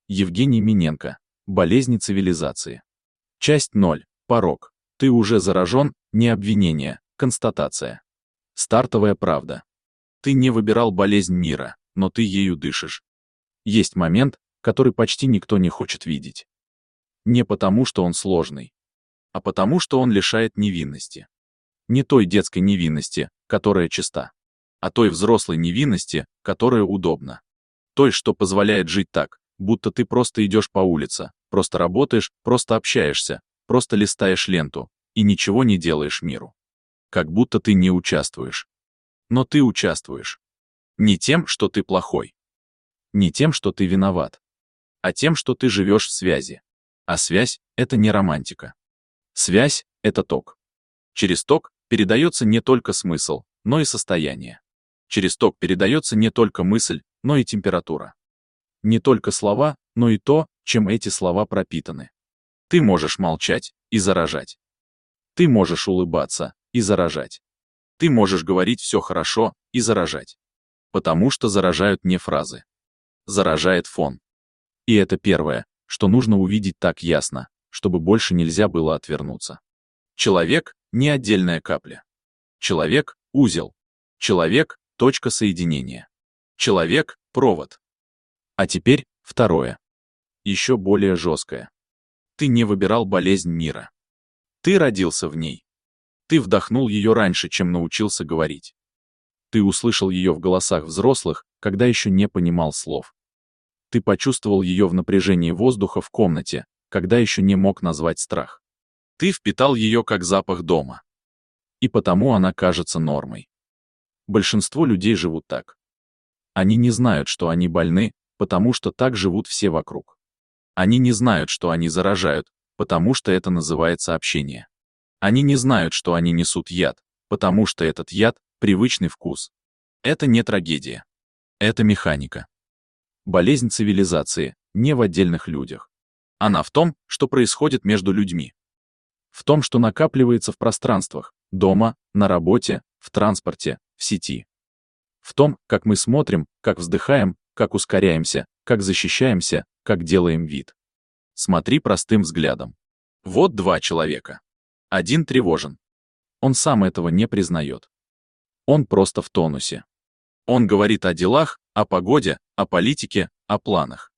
Евгений Миненко. Болезни цивилизации. Часть 0. Порок. Ты уже заражен, не обвинение, констатация. Стартовая правда. Ты не выбирал болезнь мира, но ты ею дышишь. Есть момент, который почти никто не хочет видеть. Не потому, что он сложный, а потому, что он лишает невинности. Не той детской невинности, которая чиста, а той взрослой невинности, которая удобна. Той, что позволяет жить так, будто ты просто идешь по улице, просто работаешь, просто общаешься, просто листаешь ленту и ничего не делаешь миру. Как будто ты не участвуешь. Но ты участвуешь. Не тем, что ты плохой. Не тем, что ты виноват. А тем, что ты живешь в связи. А связь — это не романтика. Связь — это ток. Через ток передается не только смысл, но и состояние. Через ток передается не только мысль, но и температура. Не только слова, но и то, чем эти слова пропитаны. Ты можешь молчать и заражать. Ты можешь улыбаться и заражать. Ты можешь говорить все хорошо и заражать. Потому что заражают не фразы. Заражает фон. И это первое, что нужно увидеть так ясно, чтобы больше нельзя было отвернуться. Человек — не отдельная капля. Человек — узел. Человек — точка соединения. Человек — провод. А теперь второе. Еще более жесткое. Ты не выбирал болезнь мира. Ты родился в ней. Ты вдохнул ее раньше, чем научился говорить. Ты услышал ее в голосах взрослых, когда еще не понимал слов. Ты почувствовал ее в напряжении воздуха в комнате, когда еще не мог назвать страх. Ты впитал ее как запах дома. И потому она кажется нормой. Большинство людей живут так. Они не знают, что они больны, потому что так живут все вокруг. Они не знают, что они заражают, потому что это называется общение. Они не знают, что они несут яд, потому что этот яд — привычный вкус. Это не трагедия. Это механика. Болезнь цивилизации не в отдельных людях. Она в том, что происходит между людьми. В том, что накапливается в пространствах, дома, на работе, в транспорте, в сети. В том, как мы смотрим, как вздыхаем, как ускоряемся, как защищаемся, как делаем вид. Смотри простым взглядом. Вот два человека. Один тревожен. Он сам этого не признает. Он просто в тонусе. Он говорит о делах, о погоде, о политике, о планах.